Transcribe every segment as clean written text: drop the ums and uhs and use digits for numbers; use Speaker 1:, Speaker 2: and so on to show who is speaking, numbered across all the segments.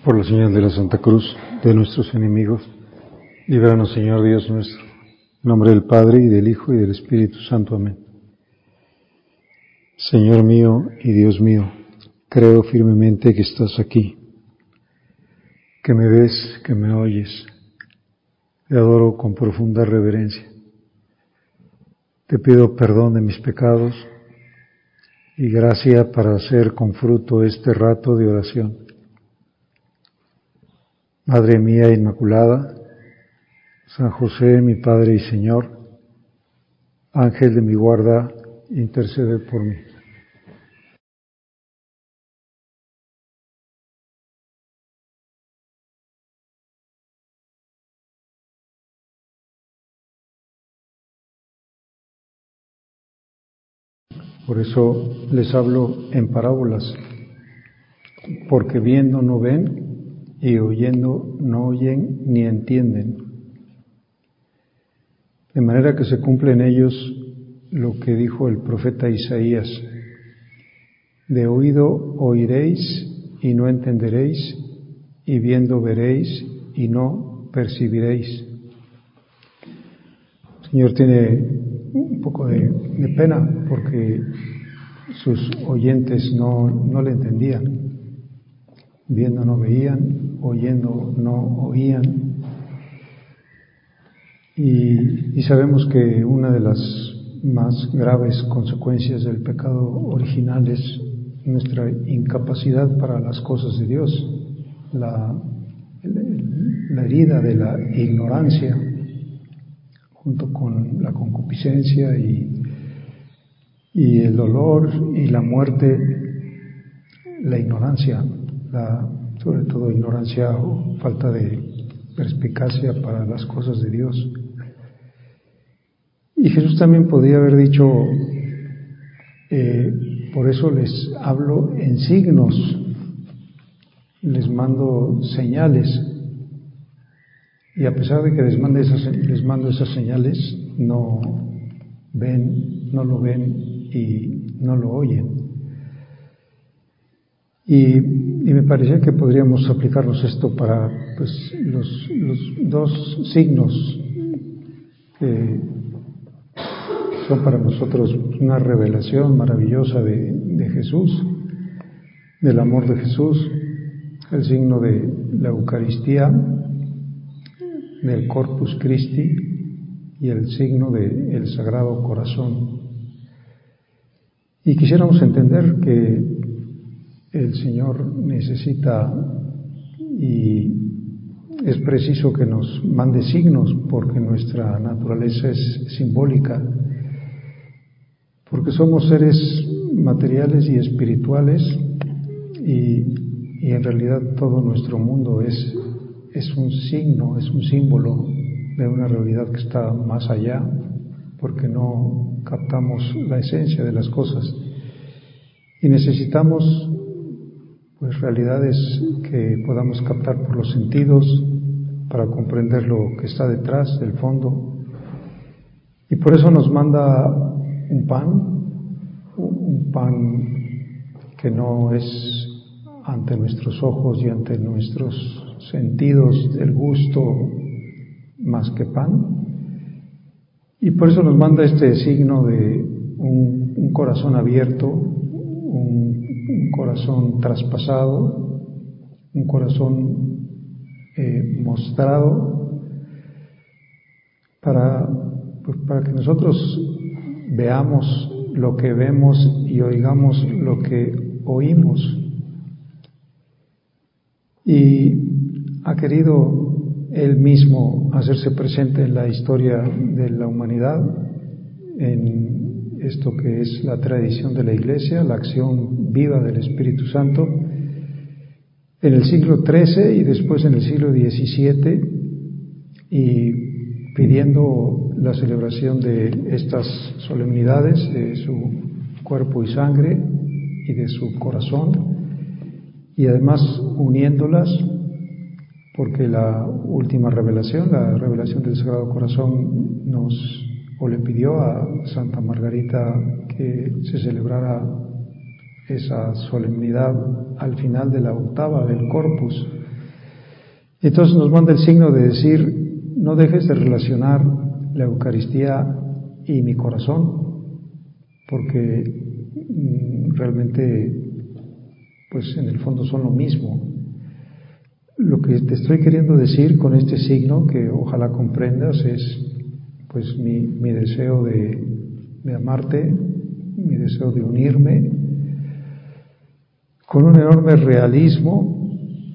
Speaker 1: Por la señal de la Santa Cruz de nuestros enemigos, líbranos, Señor Dios nuestro. En nombre del Padre, y del Hijo, y del Espíritu Santo. Amén. Señor mío y Dios mío, creo firmemente que estás aquí, que me ves, que me oyes. Te adoro con profunda reverencia. Te pido perdón de mis pecados y gracia para hacer con fruto este rato de oración. Madre mía Inmaculada, San José, mi Padre y Señor, Ángel de mi guarda, intercede por mí. Por eso les hablo en parábolas, porque viendo no ven y oyendo no oyen ni entienden. De manera que se cumple en ellos lo que dijo el profeta Isaías: de oído oiréis y no entenderéis, y viendo veréis y no percibiréis. El Señor tiene un poco de pena porque sus oyentes no le entendían. Viendo no veían, oyendo no oían. Y sabemos que una de las más graves consecuencias del pecado original es nuestra incapacidad para las cosas de Dios, la herida de la ignorancia, junto con la concupiscencia y el dolor y la muerte, la ignorancia, sobre todo ignorancia o falta de perspicacia para las cosas de Dios. Y Jesús también podría haber dicho, por eso les hablo en signos, les mando señales, y a pesar de que les mando esas señales, no ven, no lo ven y no lo oyen. Y me parecía que podríamos aplicarnos esto para los dos signos que son para nosotros una revelación maravillosa de Jesús, del amor de Jesús, el signo de la Eucaristía, del Corpus Christi y el signo del Sagrado Corazón. Y quisiéramos entender que el Señor necesita y es preciso que nos mande signos porque nuestra naturaleza es simbólica, porque somos seres materiales y espirituales y en realidad todo nuestro mundo es un signo, es un símbolo de una realidad que está más allá, porque no captamos la esencia de las cosas y necesitamos realidades que podamos captar por los sentidos para comprender lo que está detrás del fondo. Y por eso nos manda un pan que no es ante nuestros ojos y ante nuestros sentidos del gusto más que pan. Y por eso nos manda este signo de un corazón abierto, un corazón traspasado, un corazón mostrado para que nosotros veamos lo que vemos y oigamos lo que oímos. Y ha querido Él mismo hacerse presente en la historia de la humanidad, en esto que es la tradición de la Iglesia, la acción viva del Espíritu Santo, en el siglo XIII y después en el siglo XVII, y pidiendo la celebración de estas solemnidades, de su cuerpo y sangre y de su corazón, y además uniéndolas, porque la última revelación, la revelación del Sagrado Corazón, le pidió a Santa Margarita que se celebrara esa solemnidad al final de la octava del Corpus, Y entonces nos manda el signo de decir, no dejes de relacionar la Eucaristía y mi corazón, porque realmente, pues en el fondo son lo mismo. Lo que te estoy queriendo decir con este signo, que ojalá comprendas, es pues mi deseo de amarte, mi deseo de unirme, con un enorme realismo,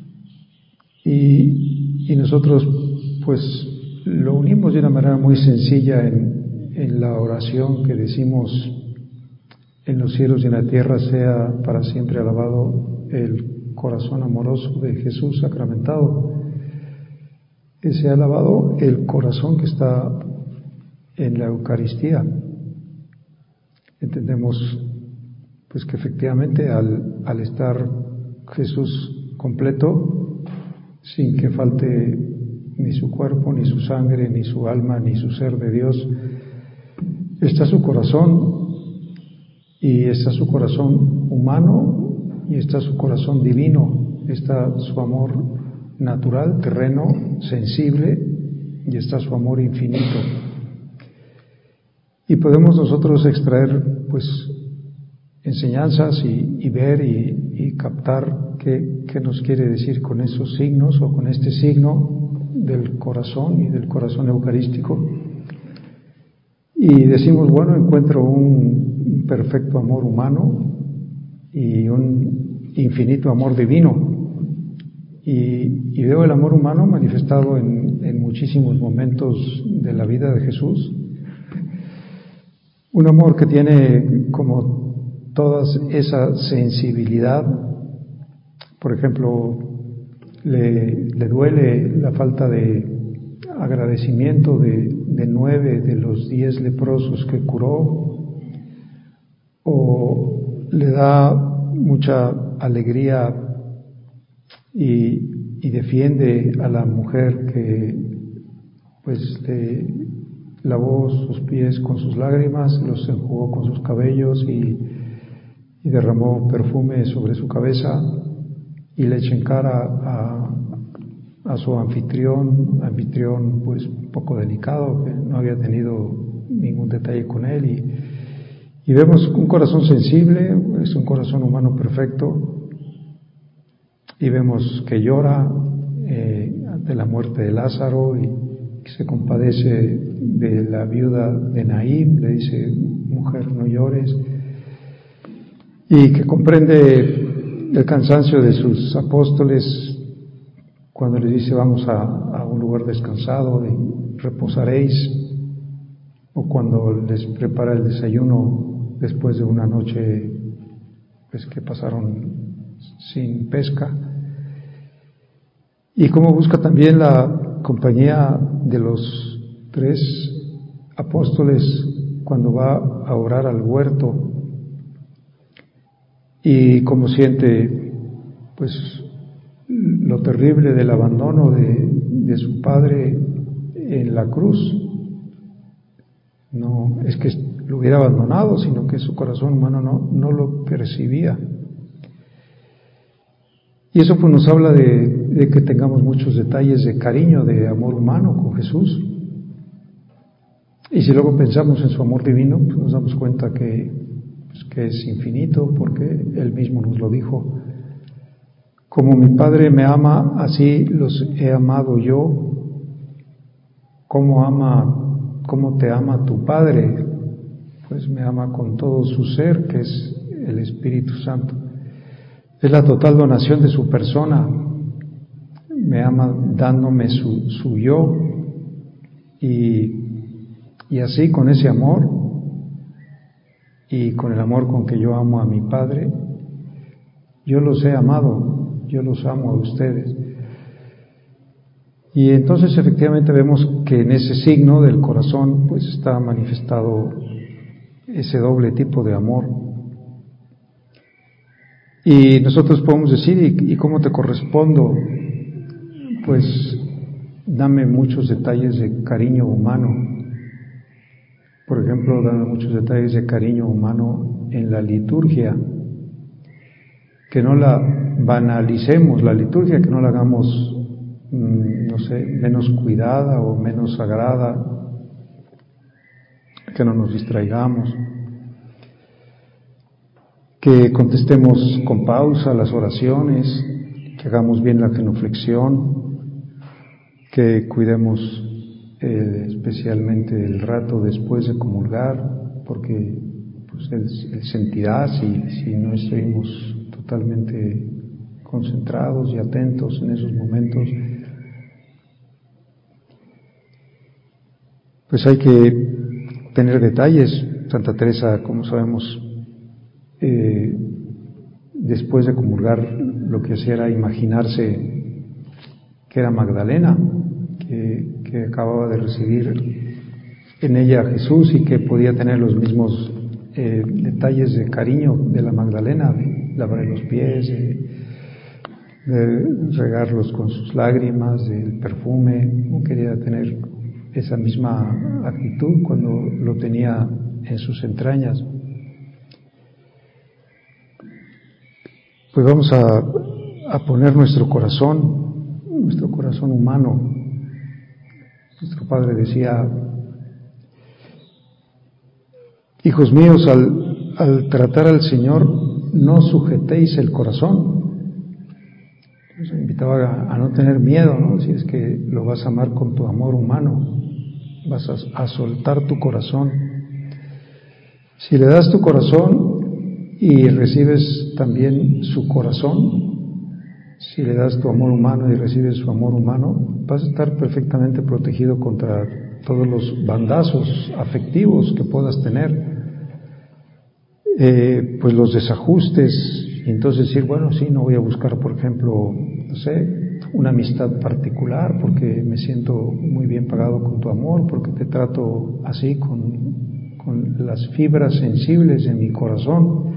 Speaker 1: y nosotros pues lo unimos de una manera muy sencilla en la oración que decimos: en los cielos y en la tierra sea para siempre alabado el corazón amoroso de Jesús sacramentado. Que sea alabado el corazón que está en la Eucaristía. Entendemos pues que efectivamente al estar Jesús completo, sin que falte ni su cuerpo, ni su sangre, ni su alma, ni su ser de Dios, está su corazón, y está su corazón humano, y está su corazón divino, está su amor natural, terreno, sensible, y está su amor infinito. Y podemos nosotros extraer pues enseñanzas y ver y captar qué nos quiere decir con esos signos, o con este signo del corazón y del corazón eucarístico. Y decimos, bueno, encuentro un perfecto amor humano y un infinito amor divino. Y veo el amor humano manifestado en muchísimos momentos de la vida de Jesús. Un amor que tiene como toda esa sensibilidad. Por ejemplo, le duele la falta de agradecimiento de 9 de los 10 leprosos que curó, o le da mucha alegría y defiende a la mujer que pues le lavó sus pies con sus lágrimas, los enjugó con sus cabellos y derramó perfume sobre su cabeza, y le echa en cara a su anfitrión pues un poco delicado, que no había tenido ningún detalle con él, y vemos un corazón sensible, es un corazón humano perfecto, y vemos que llora ante la muerte de Lázaro, y que se compadece de la viuda de Naín, le dice: mujer, no llores, y que comprende el cansancio de sus apóstoles cuando les dice: vamos a un lugar descansado y reposaréis, o cuando les prepara el desayuno después de una noche pues que pasaron sin pesca, y cómo busca también la compañía de los 3 apóstoles cuando va a orar al huerto, y cómo siente pues lo terrible del abandono de su padre en la cruz. No es que lo hubiera abandonado, sino que su corazón humano no lo percibía. Y eso pues nos habla de que tengamos muchos detalles de cariño, de amor humano con Jesús. Y si luego pensamos en su amor divino, pues nos damos cuenta que es infinito, porque Él mismo nos lo dijo: como mi Padre me ama, así los he amado yo. ¿Cómo te ama tu Padre? Pues me ama con todo su ser, que es el Espíritu Santo. Es la total donación de su persona. Me ama dándome su yo, y así, con ese amor y con el amor con que yo amo a mi Padre, yo los he amado, yo los amo a ustedes. Y entonces efectivamente vemos que en ese signo del corazón pues está manifestado ese doble tipo de amor. Y nosotros podemos decir: ¿y cómo te correspondo? Pues dame muchos detalles de cariño humano. Por ejemplo, dame muchos detalles de cariño humano en la liturgia. Que no la banalicemos, la liturgia, que no la hagamos no sé, menos cuidada o menos sagrada, que no nos distraigamos, que contestemos con pausa las oraciones, que hagamos bien la genuflexión, que cuidemos especialmente el rato después de comulgar, porque pues él sentirá si no estuvimos totalmente concentrados y atentos en esos momentos. Pues hay que tener detalles. Santa Teresa, como sabemos, después de comulgar, lo que hacía era imaginarse que era Magdalena, que acababa de recibir en ella a Jesús y que podía tener los mismos detalles de cariño de la Magdalena, de lavarle los pies, de regarlos con sus lágrimas, del perfume. No quería tener esa misma actitud cuando lo tenía en sus entrañas. Pues vamos a poner nuestro corazón humano. Nuestro Padre decía: hijos míos, al tratar al Señor, no sujetéis el corazón. Nos invitaba a no tener miedo, ¿no? Si es que lo vas a amar con tu amor humano, vas a soltar tu corazón. Si le das tu corazón y recibes también su corazón, si le das tu amor humano y recibes su amor humano, vas a estar perfectamente protegido contra todos los bandazos afectivos que puedas tener, pues los desajustes. Y entonces decir, bueno, sí, no voy a buscar, por ejemplo, no sé, una amistad particular porque me siento muy bien pagado con tu amor, porque te trato así con las fibras sensibles de mi corazón,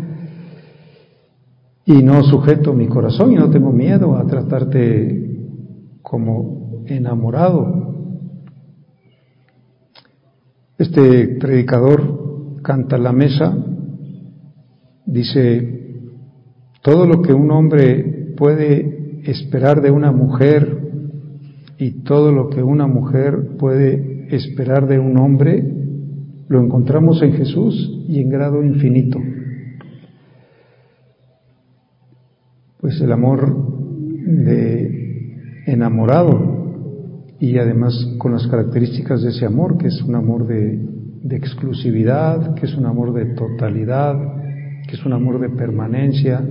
Speaker 1: y no sujeto mi corazón y no tengo miedo a tratarte como enamorado. Este predicador Canta la Mesa dice: todo lo que un hombre puede esperar de una mujer y todo lo que una mujer puede esperar de un hombre lo encontramos en Jesús y en grado infinito. Pues el amor de enamorado, y además con las características de ese amor, que es un amor de exclusividad, que es un amor de totalidad, que es un amor de permanencia.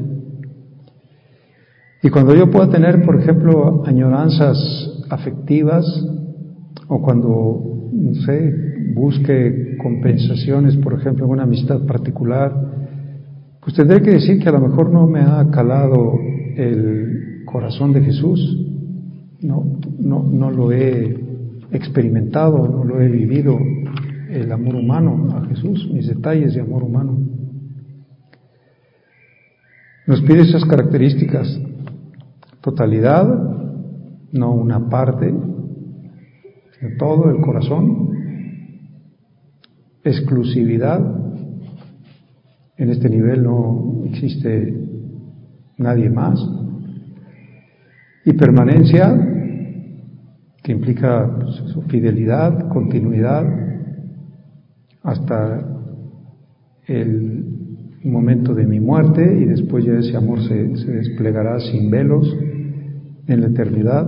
Speaker 1: Y cuando yo pueda tener, por ejemplo, añoranzas afectivas, o cuando, no sé, busque compensaciones, por ejemplo, en una amistad particular, pues tendré que decir que a lo mejor no me ha calado el corazón de Jesús, no lo he experimentado, no lo he vivido, el amor humano a Jesús, mis detalles de amor humano. Nos pide esas características: totalidad, no una parte, sino todo el corazón; exclusividad, en este nivel no existe nadie más; y permanencia, que implica pues, fidelidad, continuidad hasta el momento de mi muerte, y después ya ese amor se desplegará sin velos en la eternidad.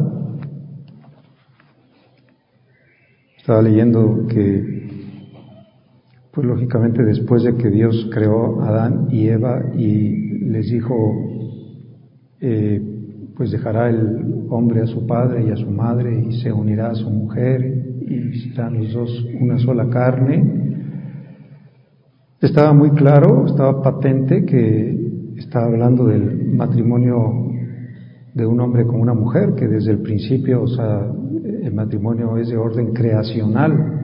Speaker 1: Estaba leyendo que pues lógicamente después de que Dios creó a Adán y Eva y les dijo, pues dejará el hombre a su padre y a su madre y se unirá a su mujer y serán los dos una sola carne, estaba muy claro, estaba patente que estaba hablando del matrimonio de un hombre con una mujer, que desde el principio, o sea, el matrimonio es de orden creacional.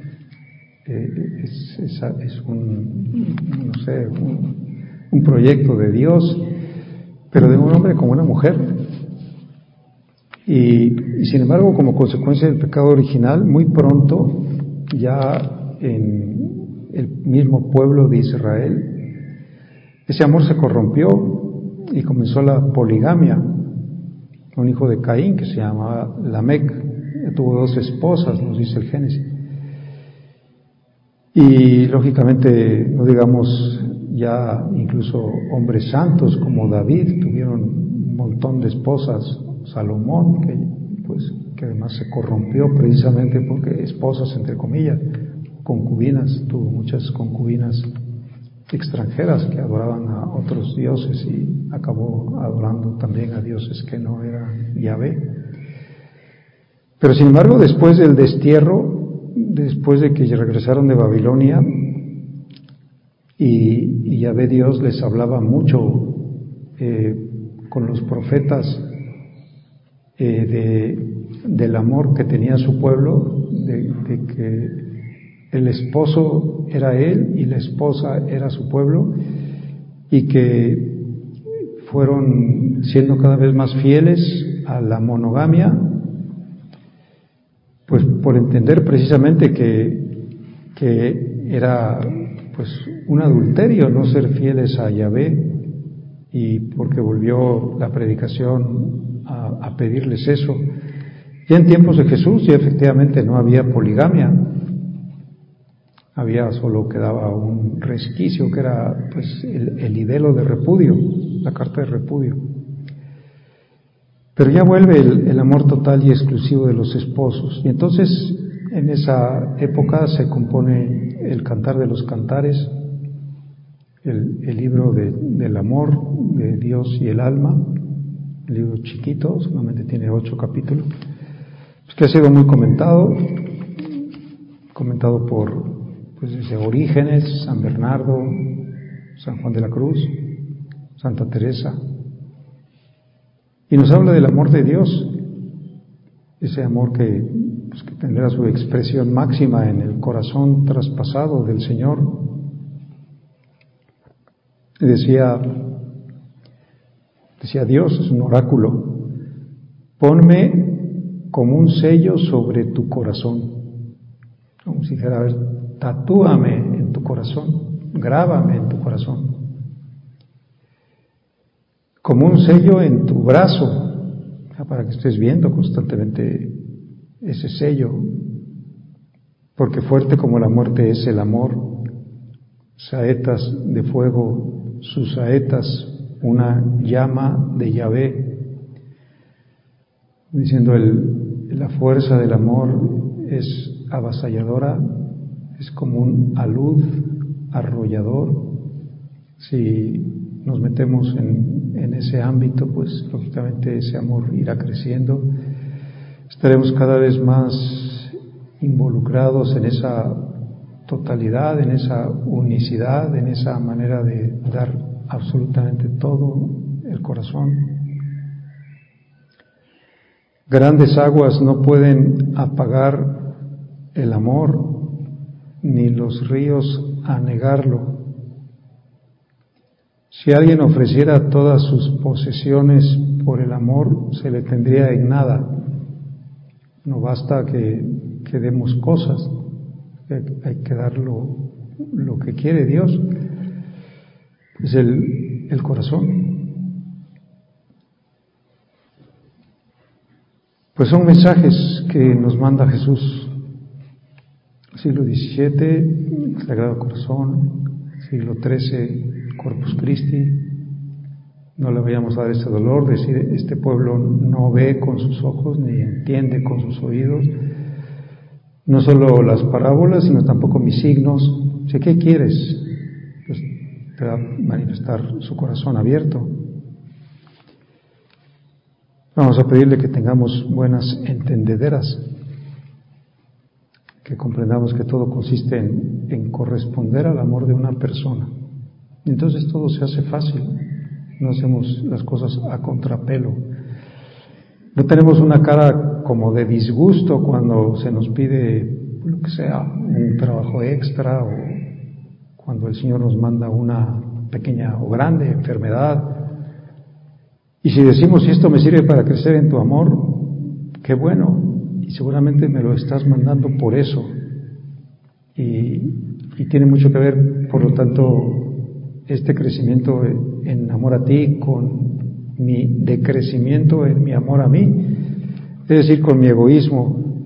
Speaker 1: Es un proyecto de Dios, pero de un hombre con una mujer. Y sin embargo, como consecuencia del pecado original, muy pronto, ya en el mismo pueblo de Israel, ese amor se corrompió y comenzó la poligamia. un hijo de Caín que se llamaba Lamec, tuvo 2 esposas, nos dice el Génesis. Y lógicamente, no digamos ya incluso hombres santos como David tuvieron un montón de esposas, Salomón, que además se corrompió precisamente porque esposas, entre comillas, concubinas, tuvo muchas concubinas extranjeras que adoraban a otros dioses y acabó adorando también a dioses que no eran Yahvé. Pero sin embargo, después del destierro, después de que regresaron de Babilonia, y Yahvé Dios les hablaba mucho con los profetas del amor que tenía su pueblo, de que el esposo era él y la esposa era su pueblo, y que fueron siendo cada vez más fieles a la monogamia, pues por entender precisamente que era pues un adulterio no ser fieles a Yahvé, y porque volvió la predicación a pedirles eso. Ya en tiempos de Jesús ya efectivamente no había poligamia, solo quedaba un resquicio que era pues el libelo de repudio, la carta de repudio. Pero ya vuelve el amor total y exclusivo de los esposos. Y entonces en esa época se compone el Cantar de los Cantares, el libro del amor de Dios y el alma, un libro chiquito, solamente tiene 8 capítulos, pues que ha sido muy comentado por pues desde Orígenes, San Bernardo, San Juan de la Cruz, Santa Teresa, y nos habla del amor de Dios, ese amor que tendrá su expresión máxima en el corazón traspasado del Señor. Y decía Dios, es un oráculo: ponme como un sello sobre tu corazón, como si dijera, a ver, tatúame en tu corazón, grábame en tu corazón, como un sello en tu brazo, para que estés viendo constantemente ese sello, porque fuerte como la muerte es el amor, saetas de fuego, sus saetas una llama de Yahvé, diciendo la fuerza del amor es avasalladora, es como un alud arrollador. Si nos metemos en ese ámbito, pues lógicamente ese amor irá creciendo, estaremos cada vez más involucrados en esa totalidad, en esa unicidad, en esa manera de dar absolutamente todo el corazón. Grandes aguas no pueden apagar el amor, ni los ríos anegarlo. Si alguien ofreciera todas sus posesiones por el amor, se le tendría en nada. No basta que demos cosas, hay que dar lo que quiere Dios, es el corazón. Pues son mensajes que nos manda Jesús. Siglo XVII, Sagrado Corazón; siglo XIII, Corpus Christi. No le vayamos a dar ese dolor, decir, este pueblo no ve con sus ojos ni entiende con sus oídos, no solo las parábolas, sino tampoco mis signos. ¿Qué quieres? Pues te va a manifestar su corazón abierto. Vamos a pedirle que tengamos buenas entendederas, que comprendamos que todo consiste en corresponder al amor de una persona. Y entonces todo se hace fácil, no hacemos las cosas a contrapelo. No tenemos una cara como de disgusto cuando se nos pide lo que sea, un trabajo extra, o cuando el Señor nos manda una pequeña o grande enfermedad. Y si decimos, si esto me sirve para crecer en tu amor, qué bueno, y seguramente me lo estás mandando por eso. Y tiene mucho que ver, por lo tanto, este crecimiento en amor a ti con mi decrecimiento en mi amor a mí, es decir, con mi egoísmo.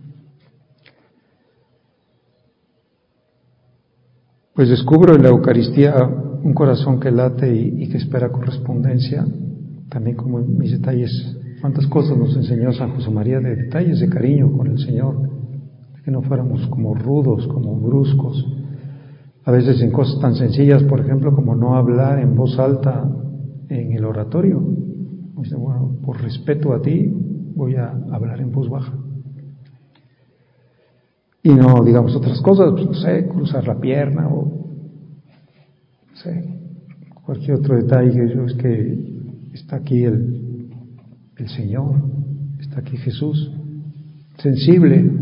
Speaker 1: Pues descubro en la Eucaristía un corazón que late y que espera correspondencia, también como en mis detalles. Cuántas cosas nos enseñó San José María de detalles de cariño con el Señor, de que no fuéramos como rudos, como bruscos, a veces en cosas tan sencillas, por ejemplo, como no hablar en voz alta en el oratorio. Dice, bueno, por respeto a ti voy a hablar en voz baja. Y no digamos otras cosas, pues no sé, cruzar la pierna o no sé, cualquier otro detalle. Es que está aquí el Señor, está aquí Jesús, sensible.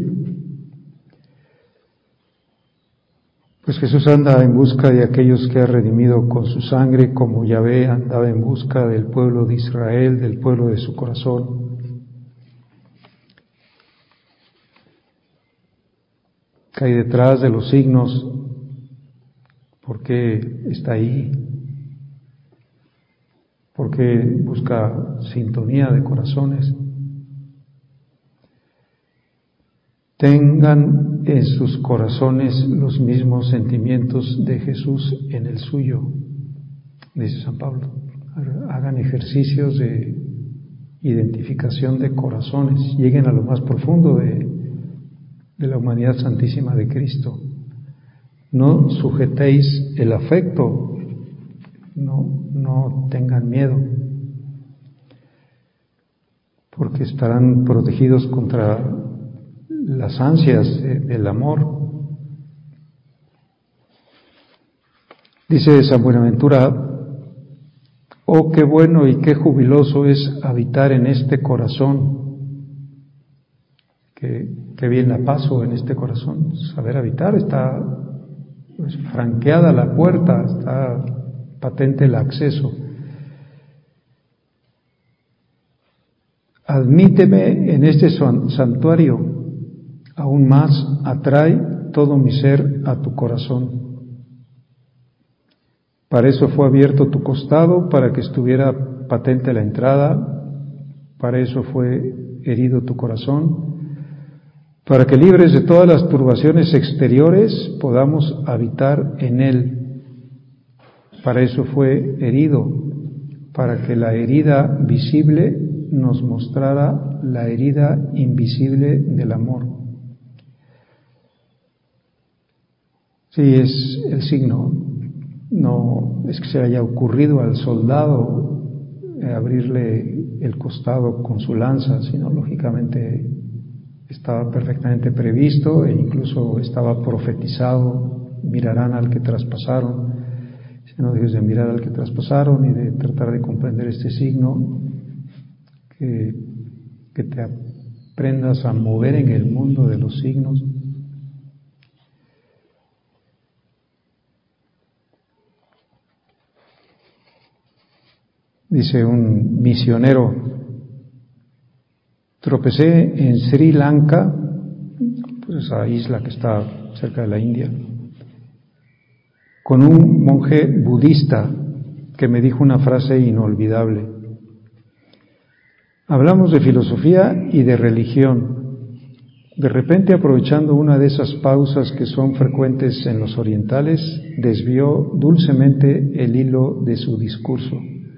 Speaker 1: Pues Jesús anda en busca de aquellos que ha redimido con su sangre, como Yahvé andaba en busca del pueblo de Israel, del pueblo de su corazón. Que hay detrás de los signos, ¿por qué está ahí? ¿Por qué busca sintonía de corazones? Tengan en sus corazones los mismos sentimientos de Jesús en el suyo, dice San Pablo. Hagan ejercicios de identificación de corazones, lleguen a lo más profundo de la humanidad santísima de Cristo. No sujetéis el afecto, no tengan miedo, porque estarán protegidos contra las ansias del amor. Dice San Buenaventura: oh, qué bueno y qué jubiloso es habitar en este corazón. Qué bien la paso en este corazón. Saber habitar, está pues franqueada la puerta, está patente el acceso. Admíteme en este santuario, aún más atrae todo mi ser a tu corazón. Para eso fue abierto tu costado, para que estuviera patente la entrada, para eso fue herido tu corazón, para que libres de todas las turbaciones exteriores podamos habitar en él. Para eso fue herido, para que la herida visible nos mostrara la herida invisible del amor. Sí, es el signo. No es que se haya ocurrido al soldado abrirle el costado con su lanza, sino lógicamente estaba perfectamente previsto e incluso estaba profetizado: mirarán al que traspasaron. Si no dejes de mirar al que traspasaron y de tratar de comprender este signo, que te aprendas a mover en el mundo de los signos. Dice un misionero: tropecé en Sri Lanka, pues esa isla que está cerca de la India, con un monje budista que me dijo una frase inolvidable. Hablamos de filosofía y de religión. De repente, aprovechando una de esas pausas que son frecuentes en los orientales, desvió dulcemente el hilo de su discurso.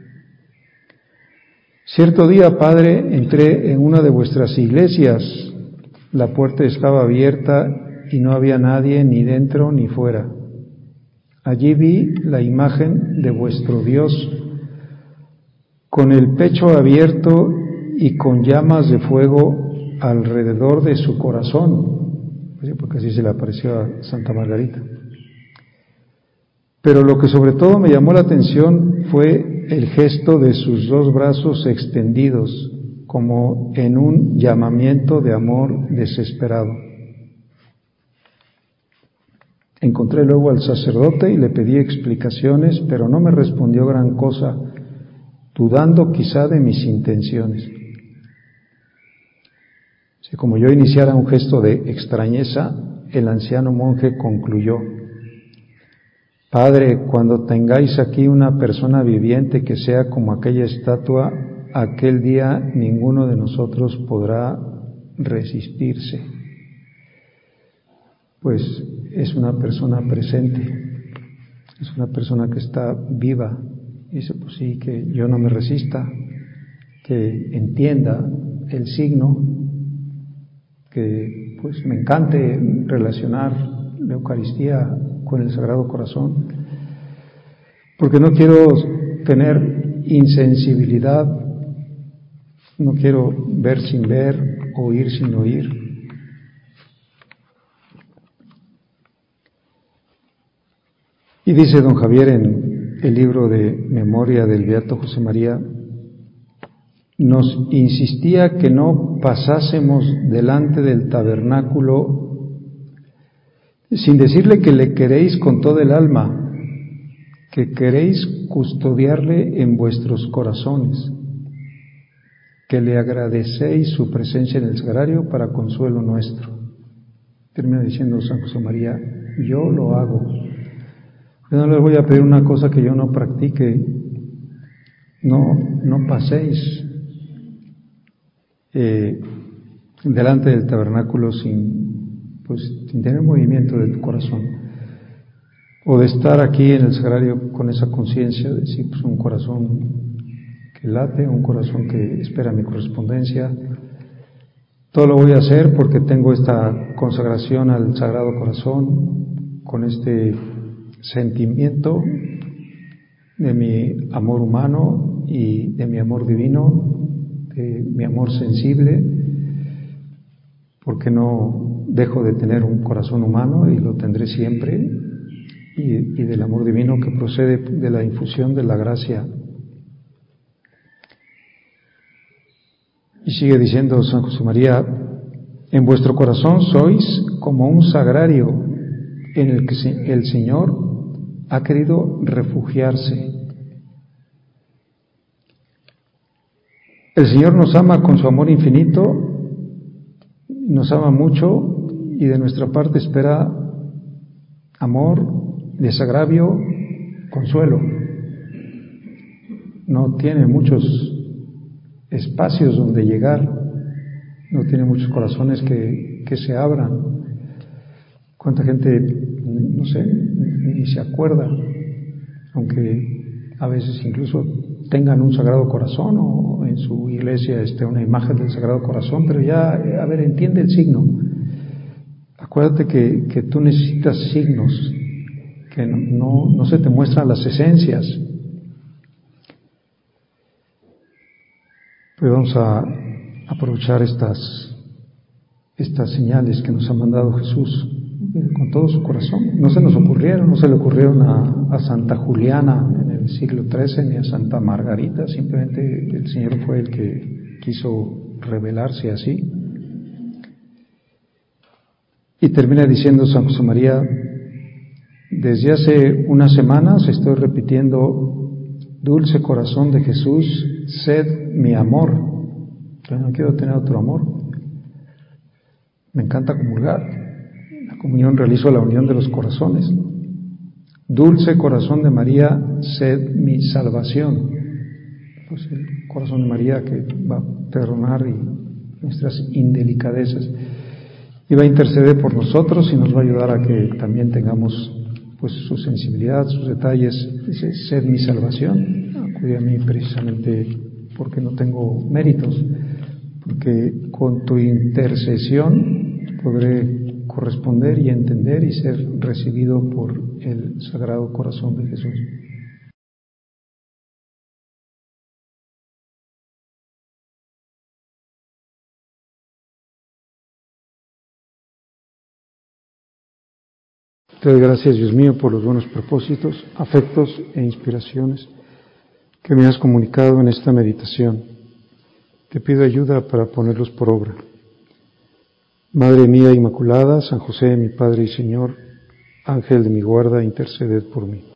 Speaker 1: Cierto día, Padre, entré en una de vuestras iglesias. La puerta estaba abierta y no había nadie ni dentro ni fuera. Allí vi la imagen de vuestro Dios, con el pecho abierto y con llamas de fuego alrededor de su corazón, porque así se le apareció a Santa Margarita. Pero lo que sobre todo me llamó la atención fue el gesto de sus dos brazos extendidos, como en un llamamiento de amor desesperado. Encontré luego al sacerdote y le pedí explicaciones, pero no me respondió gran cosa, dudando quizá de mis intenciones. Si como yo iniciara un gesto de extrañeza, el anciano monje concluyó: Padre, cuando tengáis aquí una persona viviente que sea como aquella estatua, aquel día ninguno de nosotros podrá resistirse. Pues es una persona presente, es una persona que está viva. Dice, pues sí, que yo no me resista, que entienda el signo, que pues me encante relacionar la Eucaristía con el Sagrado Corazón, porque no quiero tener insensibilidad, no quiero ver sin ver, oír sin oír. Y dice don Javier en el libro de memoria del Beato José María, nos insistía que no pasásemos delante del tabernáculo sin decirle que le queréis con todo el alma, que queréis custodiarle en vuestros corazones, que le agradecéis su presencia en el sagrario para consuelo nuestro. Termina diciendo San José María, yo lo hago. Yo no les voy a pedir una cosa que yo no practique. No paséis delante del tabernáculo sin tener movimiento de tu corazón, o de estar aquí en el sagrario con esa conciencia de decir, pues un corazón que late, un corazón que espera mi correspondencia. Todo lo voy a hacer porque tengo esta consagración al Sagrado Corazón, con este sentimiento de mi amor humano y de mi amor divino, de mi amor sensible, porque no dejo de tener un corazón humano y lo tendré siempre, y del amor divino que procede de la infusión de la gracia. Y sigue diciendo San José María, en vuestro corazón sois como un sagrario en el que el Señor ha querido refugiarse. El Señor nos ama con su amor infinito, nos ama mucho y de nuestra parte espera amor, desagravio, consuelo. No tiene muchos espacios donde llegar, no tiene muchos corazones que se abran. ¿Cuánta gente, no sé, ni se acuerda, aunque a veces incluso tengan un Sagrado Corazón o en su iglesia una imagen del Sagrado Corazón, pero ya, a ver, entiende el signo. Acuérdate que tú necesitas signos, que no se te muestran las esencias. Pues vamos a aprovechar estas señales que nos ha mandado Jesús con todo su corazón. No se nos ocurrieron, no se le ocurrieron a Santa Juliana en el siglo XIII ni a Santa Margarita, simplemente el Señor fue el que quiso revelarse así. Y termina diciendo San José María, desde hace unas semanas estoy repitiendo, dulce corazón de Jesús, sed mi amor. Yo no quiero tener otro amor. Me encanta comulgar. La comunión realizo la unión de los corazones. Dulce corazón de María, sed mi salvación. Pues el corazón de María que va a perdonar nuestras indelicadezas y va a interceder por nosotros y nos va a ayudar a que también tengamos pues su sensibilidad, sus detalles. Dice, sed mi salvación. Acude a mí precisamente porque no tengo méritos, porque con tu intercesión podré corresponder y entender y ser recibido por el Sagrado Corazón de Jesús. Te doy gracias, Dios mío, por los buenos propósitos, afectos e inspiraciones que me has comunicado en esta meditación. Te pido ayuda para ponerlos por obra. Madre mía Inmaculada, San José, mi Padre y Señor, Ángel de mi guarda, interceded por mí.